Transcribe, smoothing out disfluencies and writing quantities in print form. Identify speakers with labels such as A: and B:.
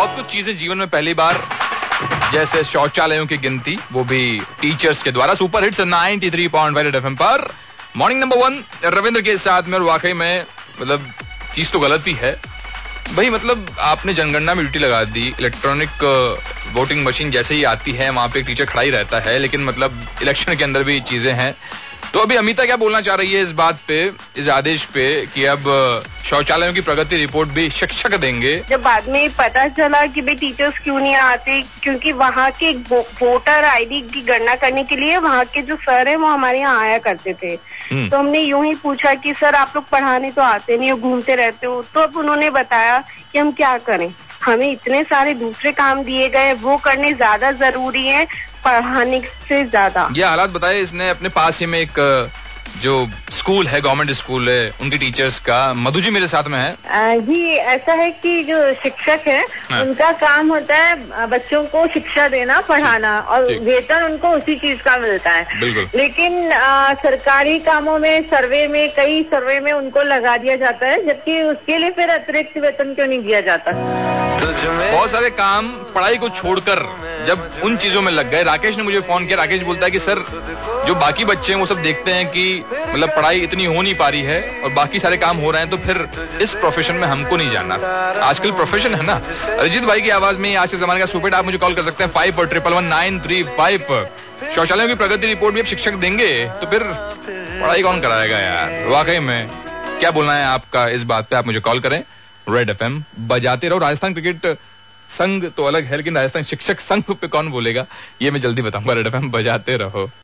A: बहुत कुछ चीजें जीवन में पहली बार, जैसे शौचालयों की गिनती, वो भी टीचर्स के द्वारा। सुपर हिट्स 93.5 एफएम पर मॉर्निंग नंबर 1 रविंद्र के साथ में। और वाकई में मतलब चीज तो गलत ही है भाई। मतलब आपने जनगणना में ड्यूटी लगा दी, इलेक्ट्रॉनिक वोटिंग मशीन जैसे ही आती है वहां पे एक टीचर खड़ा ही रहता है, लेकिन मतलब इलेक्शन के अंदर भी चीजें हैं। तो अभी अमिता क्या बोलना चाह रही है इस बात पे, इस आदेश पे कि अब शौचालयों की प्रगति रिपोर्ट भी शिक्षक देंगे?
B: जब बाद में पता चला कि भाई टीचर्स क्यों नहीं आते, क्योंकि वहाँ के वोटर आईडी की गणना करने के लिए वहाँ के जो सर है वो हमारे यहाँ आया करते थे। तो हमने यूं ही पूछा कि सर आप लोग पढ़ाने तो आते नहीं हो, घूमते रहते हो। तो अब उन्होंने बताया कि हम क्या करें, हमें इतने सारे दूसरे काम दिए गए, वो करने ज्यादा जरूरी है पढ़ाने से ज्यादा।
A: ये हालात बताए इसने अपने पास ही में एक जो स्कूल है, गवर्नमेंट स्कूल है, उनकी टीचर्स का। मधु जी मेरे साथ में है।
B: जी ऐसा है कि जो शिक्षक है उनका काम होता है बच्चों को शिक्षा देना, पढ़ाना, और वेतन उनको उसी चीज का मिलता है। लेकिन सरकारी कामों में, कई सर्वे में उनको लगा दिया जाता है, जबकि उसके लिए फिर अतिरिक्त वेतन क्यों नहीं दिया जाता?
A: बहुत सारे काम पढ़ाई को छोड़कर जब उन चीजों में लग गए। राकेश ने मुझे फोन किया। राकेश बोलता है कि सर जो बाकी बच्चे हैं वो सब देखते हैं कि मतलब पढ़ाई इतनी हो नहीं पा रही है और बाकी सारे काम हो रहे हैं, तो फिर इस प्रोफेशन में हमको नहीं जाना। आजकल प्रोफेशन है ना। अरिजीत भाई की आवाज में आज के जमाने का सुपर। आप मुझे कॉल कर सकते हैं 5411935। शौचालयों की प्रगति रिपोर्ट भी अब शिक्षक देंगे, तो फिर पढ़ाई कौन कराएगा यार? वाकई में क्या बोलना है आपका इस बात पे? आप मुझे कॉल करें। रेड एफएम बजाते रहो। राजस्थान क्रिकेट संघ तो अलग है, लेकिन राजस्थान शिक्षक संघ पे कौन बोलेगा ये मैं जल्दी बताऊंगा। रेड एफएम बजाते रहो।